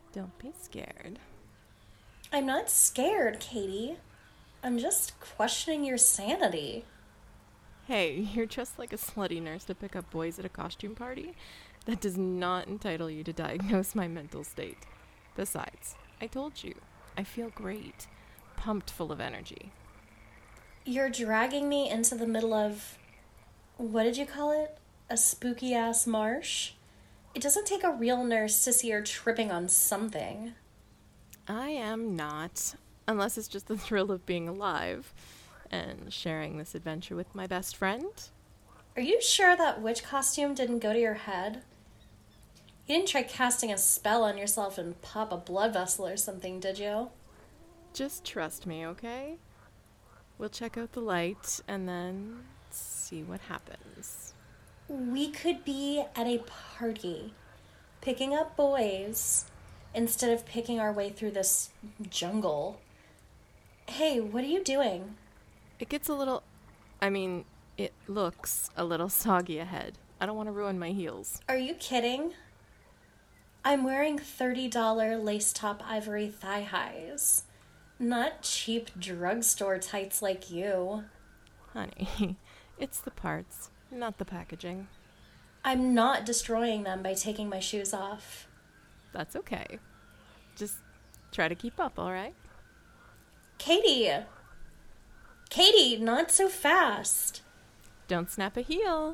Don't be scared. I'm not scared, Katie. I'm just questioning your sanity. Hey, you're just like a slutty nurse to pick up boys at a costume party? That does not entitle you to diagnose my mental state. Besides, I told you, I feel great, pumped full of energy. You're dragging me into the middle of, what did you call it? A spooky ass marsh? It doesn't take a real nurse to see her tripping on something. I am not, unless it's just the thrill of being alive and sharing this adventure with my best friend. Are you sure that witch costume didn't go to your head? You didn't try casting a spell on yourself and pop a blood vessel or something, did you? Just trust me, okay? We'll check out the light and then see what happens. We could be at a party, picking up boys, instead of picking our way through this jungle. Hey, what are you doing? It gets it looks a little soggy ahead. I don't want to ruin my heels. Are you kidding? I'm wearing $30 lace top ivory thigh highs. Not cheap drugstore tights like you. Honey, it's the parts, not the packaging. I'm not destroying them by taking my shoes off. That's okay. Just try to keep up, all right? Katie! Katie, not so fast. Don't snap a heel.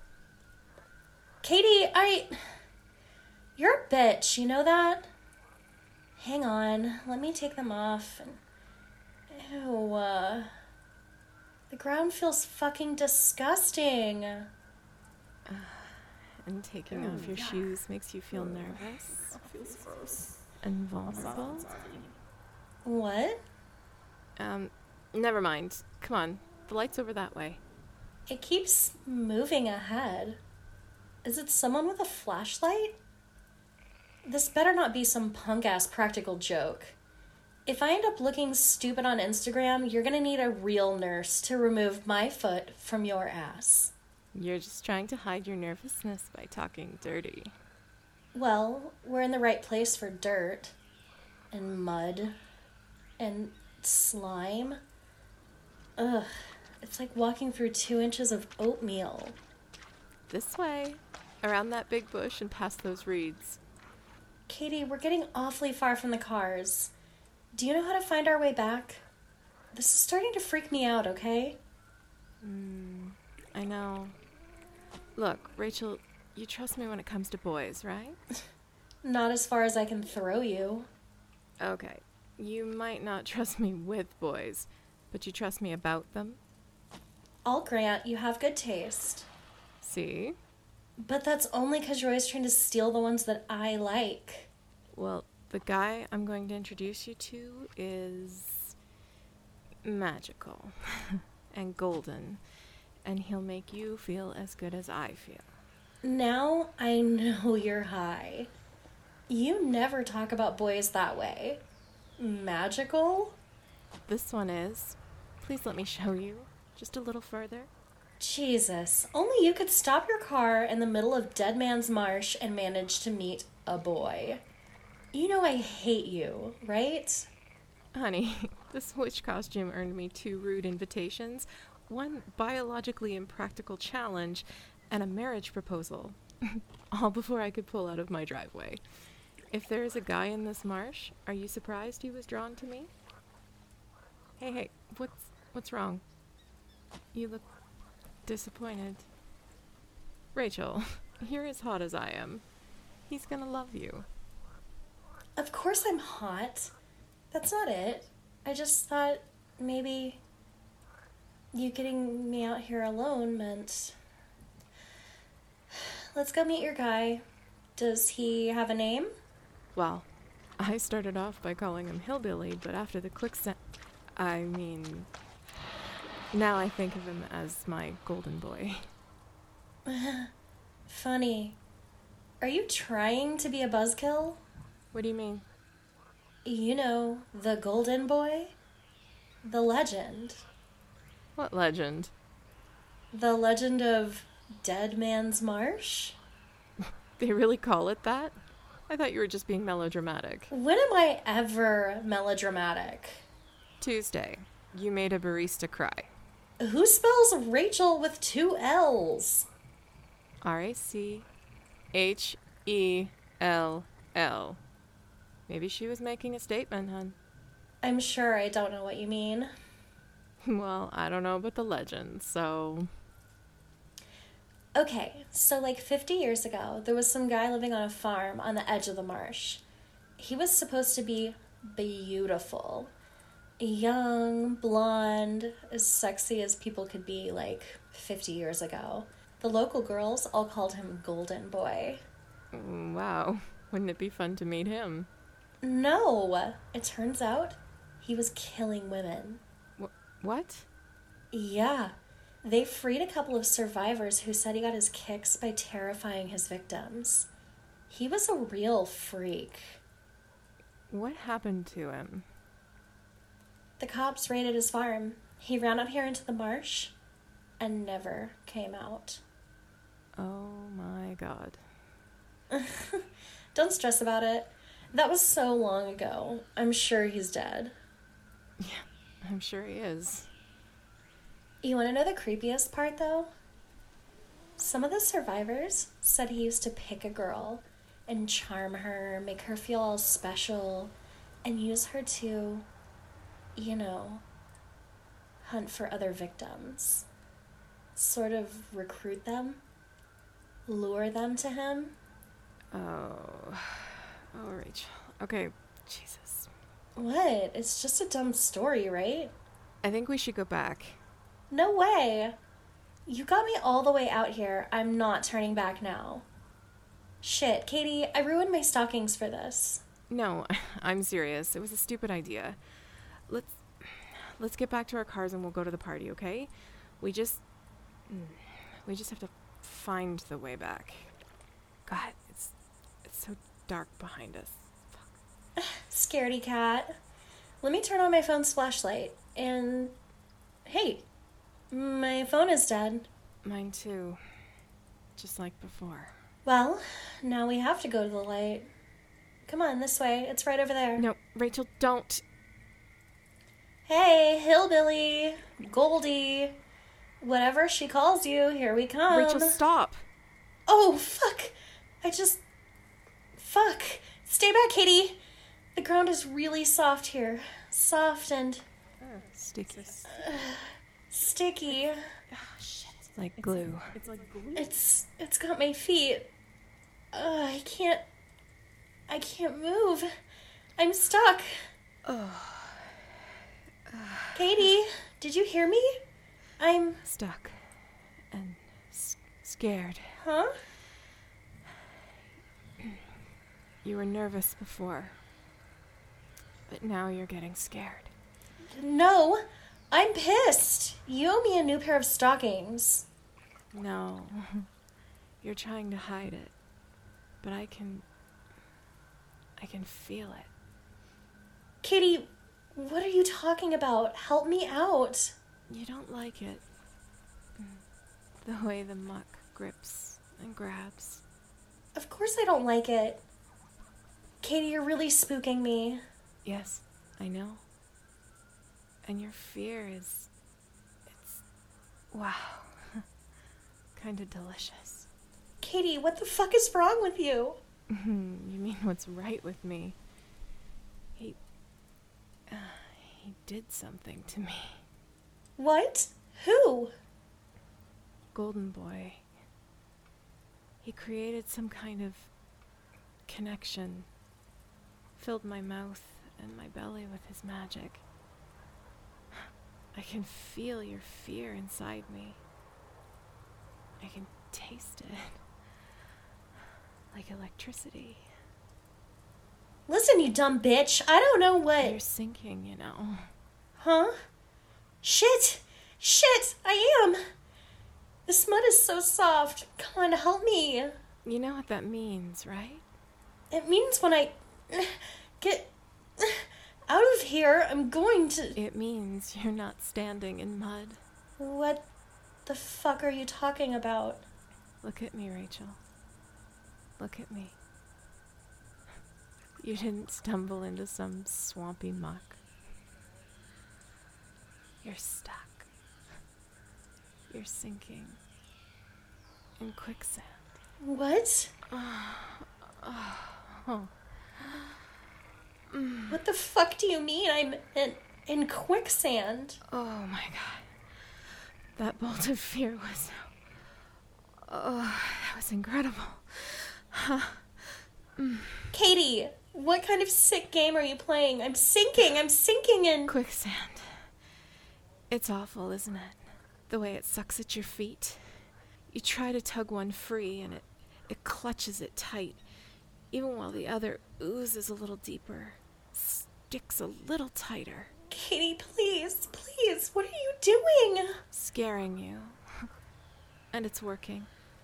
Katie, You're a bitch, you know that? Hang on, let me take them off. Ew, the ground feels fucking disgusting. And taking off your shoes makes you feel nervous. Feels gross. And vulnerable. What? Never mind. Come on, the light's over that way. It keeps moving ahead. Is it someone with a flashlight? This better not be some punk-ass practical joke. If I end up looking stupid on Instagram, you're gonna need a real nurse to remove my foot from your ass. You're just trying to hide your nervousness by talking dirty. Well, we're in the right place for dirt. And mud. And slime. Ugh, it's like walking through 2 inches of oatmeal. This way. Around that big bush and past those reeds. Katie, we're getting awfully far from the cars. Do you know how to find our way back? This is starting to freak me out, okay? I know. Look, Rachel, you trust me when it comes to boys, right? Not as far as I can throw you. Okay. You might not trust me with boys, but you trust me about them? I'll grant you have good taste. See? But that's only because you're always trying to steal the ones that I like. Well, the guy I'm going to introduce you to is magical and golden, and he'll make you feel as good as I feel. Now I know you're high. You never talk about boys that way. Magical? This one is. Please let me show you. Just a little further. Jesus, only you could stop your car in the middle of Dead Man's Marsh and manage to meet a boy. You know I hate you, right? Honey, this witch costume earned me 2 rude invitations, 1 biologically impractical challenge, and a marriage proposal. All before I could pull out of my driveway. If there is a guy in this marsh, are you surprised he was drawn to me? Hey, what's wrong? You look disappointed. Rachel, you're as hot as I am. He's gonna love you. Of course I'm hot. That's not it. I just thought maybe you getting me out here alone meant... Let's go meet your guy. Does he have a name? Well, I started off by calling him Hillbilly, but after the now I think of him as my golden boy. Funny. Are you trying to be a buzzkill? What do you mean? You know, the golden boy? The legend. What legend? The legend of Dead Man's Marsh? They really call it that? I thought you were just being melodramatic. When am I ever melodramatic? Tuesday, you made a barista cry. Who spells Rachel with 2 L's? Rachel. Maybe she was making a statement, hun. I'm sure I don't know what you mean. Well, I don't know about the legend, so... Okay, so like 50 years ago, there was some guy living on a farm on the edge of the marsh. He was supposed to be beautiful. Young, blonde, as sexy as people could be like 50 years ago. The local girls all called him Golden Boy. Wow, wouldn't it be fun to meet him? No, it turns out he was killing women. What? Yeah, they freed a couple of survivors who said he got his kicks by terrifying his victims. He was a real freak. What happened to him? The cops raided his farm. He ran out here into the marsh and never came out. Oh my god. Don't stress about it. That was so long ago. I'm sure he's dead. Yeah, I'm sure he is. You want to know the creepiest part, though? Some of the survivors said he used to pick a girl and charm her, make her feel all special, and use her to, you know, hunt for other victims. Sort of recruit them, lure them to him. Oh, Rachel. Okay, Jesus. What? It's just a dumb story, right? I think we should go back. No way. You got me all the way out here. I'm not turning back now. Shit, Katie, I ruined my stockings for this. No, I'm serious. It was a stupid idea. Let's get back to our cars and we'll go to the party, okay? We just have to find the way back. God, it's so dark behind us. Fuck. Scaredy cat. Let me turn on my phone's flashlight. And hey, my phone is dead. Mine too. Just like before. Well, now we have to go to the light. Come on, this way. It's right over there. No, Rachel, don't. Hey, hillbilly, Goldie, whatever she calls you, here we come. Rachel, stop. Oh, fuck. Fuck. Stay back, Katie. The ground is really soft here. Soft and... Sticky. Sticky. Oh, shit. It's like glue. It's like glue? It's got my feet. I can't move. I'm stuck. Katie, did you hear me? I'm... Stuck. And scared. Huh? You were nervous before. But now you're getting scared. No, I'm pissed. You owe me a new pair of stockings. No. You're trying to hide it. But I can feel it. Katie, what are you talking about? Help me out. You don't like it. The way the muck grips and grabs. Of course I don't like it. Katie, you're really spooking me. Yes, I know. And your fear it's wow. Kind of delicious. Katie, what the fuck is wrong with you? You mean what's right with me? He did something to me. What? Who? Golden Boy. He created some kind of connection. Filled my mouth and my belly with his magic. I can feel your fear inside me. I can taste it. Like electricity. Listen, you dumb bitch. I don't know what... You're sinking, you know. Huh? Shit! Shit! I am! This mud is so soft. Come on, help me. You know what that means, right? It means when I get out of here, I'm going to... It means you're not standing in mud. What the fuck are you talking about? Look at me, Rachel. Look at me. you didn't stumble into some swampy muck. You're stuck. You're sinking in quicksand. What? Oh. What the fuck do you mean I'm in quicksand? Oh my god. That bolt of fear was... Oh, that was incredible. Katie, what kind of sick game are you playing? I'm sinking in... Quicksand. It's awful, isn't it? The way it sucks at your feet. You try to tug one free and it clutches it tight, even while the other oozes a little deeper, sticks a little tighter. Katie, please, what are you doing? Scaring you. And it's working.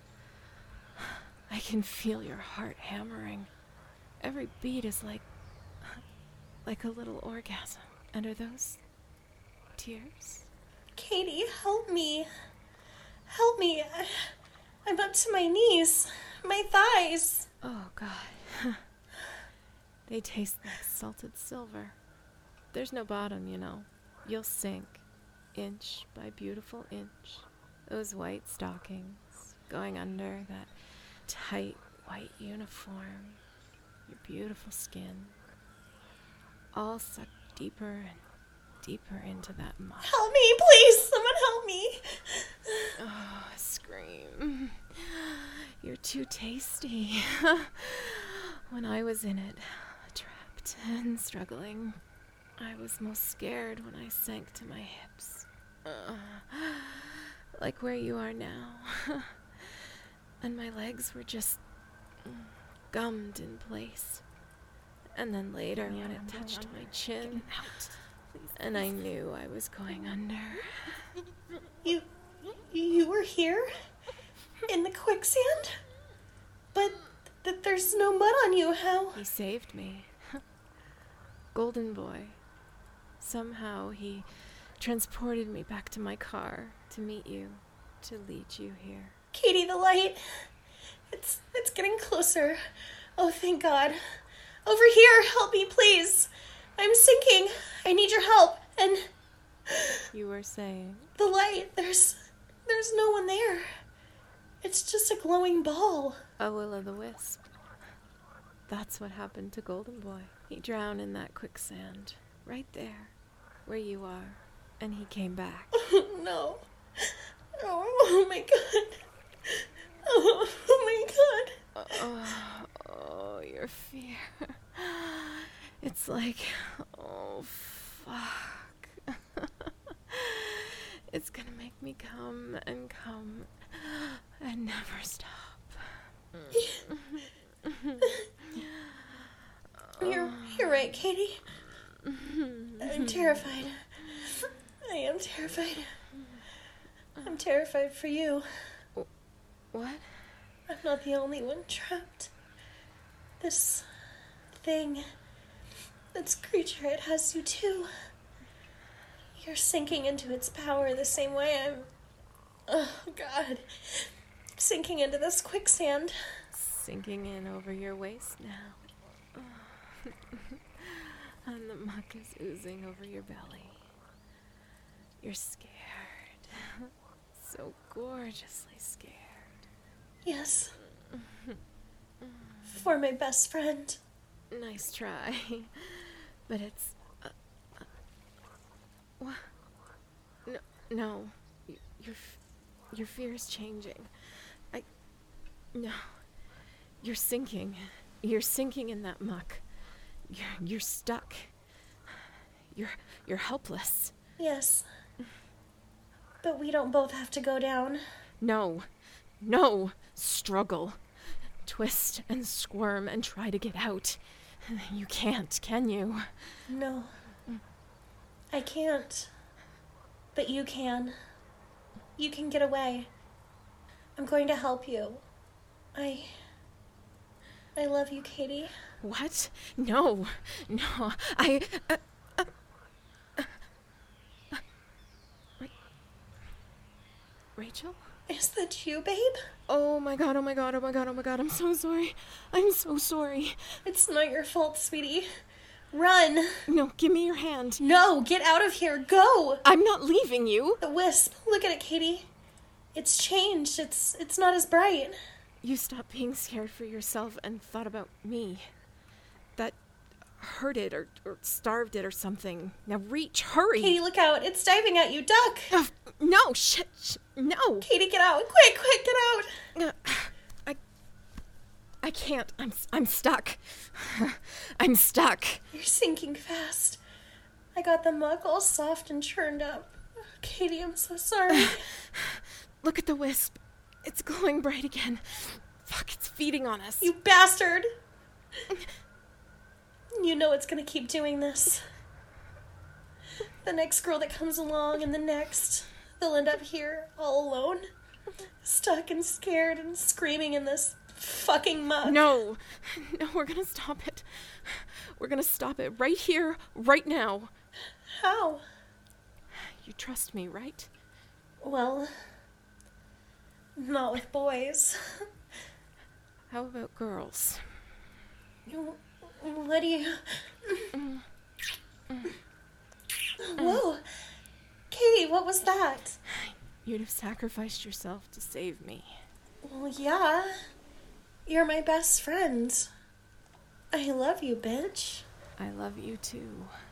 I can feel your heart hammering. Every beat is like a little orgasm. And are those tears? Katie, help me. I'm up to my knees. My thighs. Oh, God. They taste like salted silver. There's no bottom, you know. You'll sink, inch by beautiful inch. Those white stockings going under that tight white uniform. Your beautiful skin. All sucked deeper and deeper into that muck. Help me, please. Someone help me. Oh, scream. You're too tasty. When I was in it, trapped and struggling, I was most scared when I sank to my hips. Like where you are now. And my legs were just gummed in place. And then later, when it touched my chin, and I knew I was going under. You were here? In the quicksand? But there's no mud on you, how? He saved me. Golden Boy. Somehow he transported me back to my car to meet you, to lead you here. Katie, the light. It's getting closer. Oh, thank God. Over here, help me, please. I'm sinking. I need your help. And You were saying? the light, there's no one there. It's just a glowing ball. A will-o'-the-wisp. That's what happened to Golden Boy. He drowned in that quicksand, right there, where you are, and he came back. No. Oh my God. Oh my God. Oh, your fear. It's like, oh, fuck. It's gonna make me come and never stop. You're right, Katie. I'm terrified. I am terrified. I'm terrified for you. What? I'm not the only one trapped. This thing, this creature, it has you too. You're sinking into its power the same way I'm... Oh, God. Sinking into this quicksand. Sinking in over your waist now. And the muck is oozing over your belly. You're scared. So gorgeously scared. Yes. For my best friend. Nice try. But it's... what? No. Your fear is changing. No. You're sinking. You're sinking in that muck. You're stuck. You're helpless. Yes. But we don't both have to go down. No. Struggle. Twist and squirm and try to get out. You can't, can you? No. I can't. But you can. You can get away. I'm going to help you. I love you, Katie. What? No. Rachel? Is that you, babe? Oh my god, oh my god, oh my god, oh my god, I'm so sorry. I'm so sorry. It's not your fault, sweetie. Run! No, give me your hand. No, get out of here. Go! I'm not leaving you. The wisp. Look at it, Katie. It's changed. It's not as bright. You stopped being scared for yourself and thought about me. That hurt it or starved it or something. Now reach, hurry. Katie, look out. It's diving at you. Duck! No, no. Katie, get out. Quick, get out. I can't. I'm stuck. I'm stuck. You're sinking fast. I got the mug all soft and churned up. Katie, I'm so sorry. Look at the wisp. It's glowing bright again. Fuck, it's feeding on us. You bastard! You know it's gonna keep doing this. The next girl that comes along and the next, they'll end up here, all alone. Stuck and scared and screaming in this fucking mug. No, we're gonna stop it. We're gonna stop it right here, right now. How? You trust me, right? Well, not with boys. How about girls? What do you... Whoa! Katie, what was that? You'd have sacrificed yourself to save me. Well, yeah. You're my best friend. I love you, bitch. I love you too.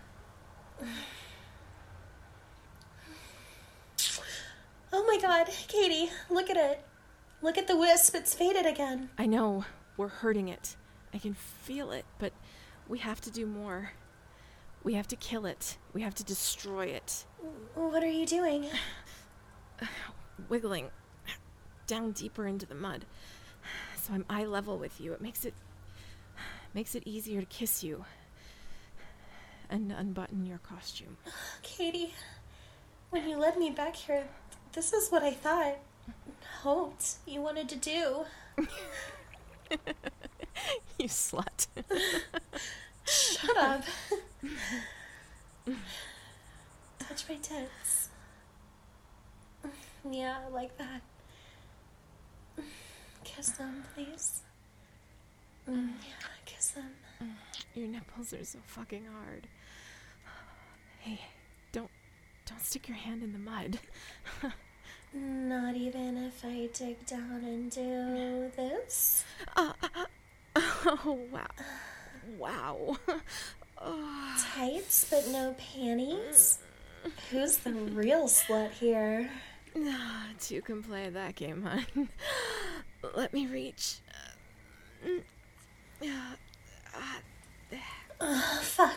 Oh my god, Katie, look at it. Look at the wisp, it's faded again. I know, we're hurting it. I can feel it, but we have to do more. We have to kill it. We have to destroy it. What are you doing? Wiggling down deeper into the mud. So I'm eye level with you. It makes it easier to kiss you. And unbutton your costume. Katie, when you led me back here, this is what I thought, hoped you wanted to do. You slut. Shut up. Touch my tits. Yeah, like that. Kiss them, please. Yeah, kiss them. Your nipples are so fucking hard. Hey, don't stick your hand in the mud. Not even if I dig down and do this? Oh, wow. Wow. Tights, but no panties? Who's the real slut here? Two can play that game, hon. Let me reach. Fuck.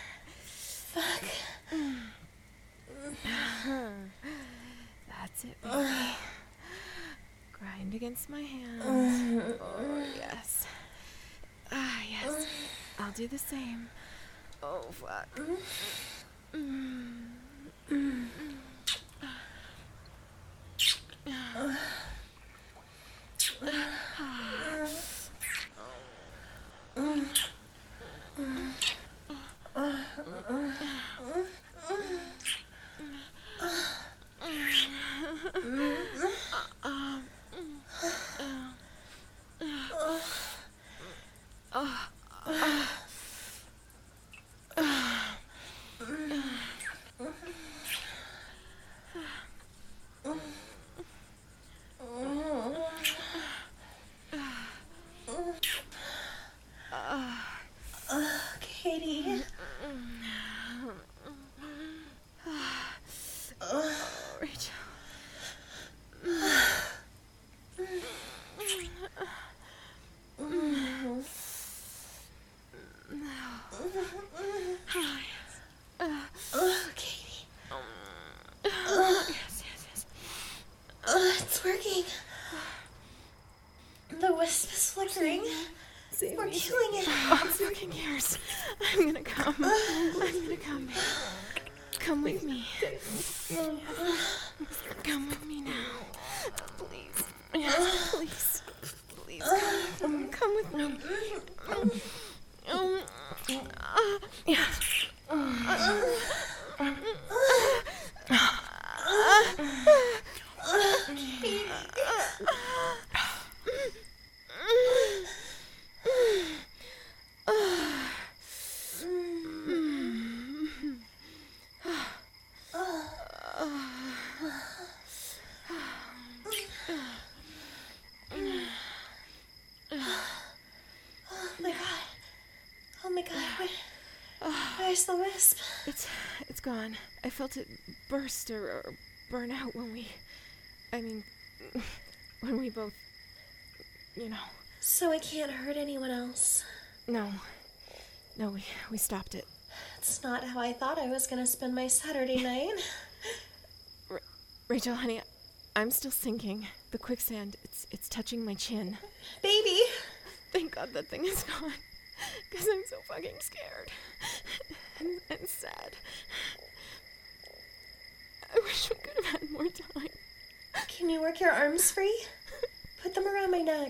That's it, baby. Grind against my hand. Oh, yes. Yes. I'll do the same. Oh, fuck. Katie. Rachel. Katie. Yes. It's working. The wisp is flickering. We're killing it. Oh, fucking years. I'm gonna come. Come with me. Come with me now. Please. Yes, please. Please come with me. Yeah. Oh my god, where's the wisp? It's gone. I felt it burst or burn out when we both, So it can't hurt anyone else. No, we stopped it. It's not how I thought I was gonna spend my Saturday night. Rachel, honey, I'm still sinking. The quicksand, it's touching my chin. Baby! Thank God that thing is gone. Because I'm so fucking scared. And sad. I wish we could have had more time. Can you work your arms free? Put them around my neck.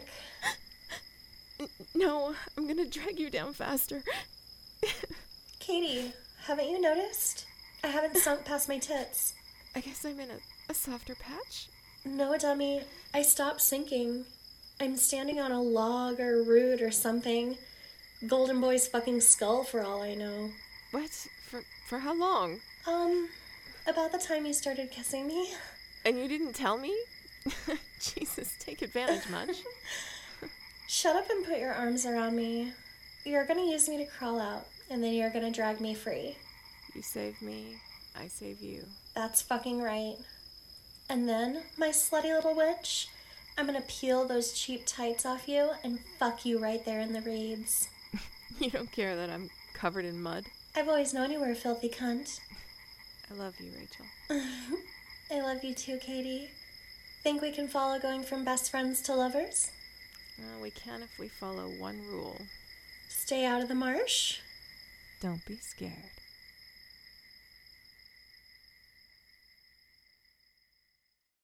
No, I'm gonna drag you down faster. Katie, haven't you noticed? I haven't sunk past my tits. I guess I'm in a softer patch? No, dummy. I stopped sinking. I'm standing on a log or root or something. Golden Boy's fucking skull for all I know. What? For how long? About the time you started kissing me. And you didn't tell me? Jesus, take advantage much. Shut up and put your arms around me. You're gonna use me to crawl out, and then you're gonna drag me free. You save me, I save you. That's fucking right. And then, my slutty little witch, I'm gonna peel those cheap tights off you and fuck you right there in the reeds. You don't care that I'm covered in mud? I've always known you were a filthy cunt. I love you, Rachel. I love you too, Katie. Think we can follow going from best friends to lovers? We can if we follow one rule. Stay out of the marsh? Don't be scared.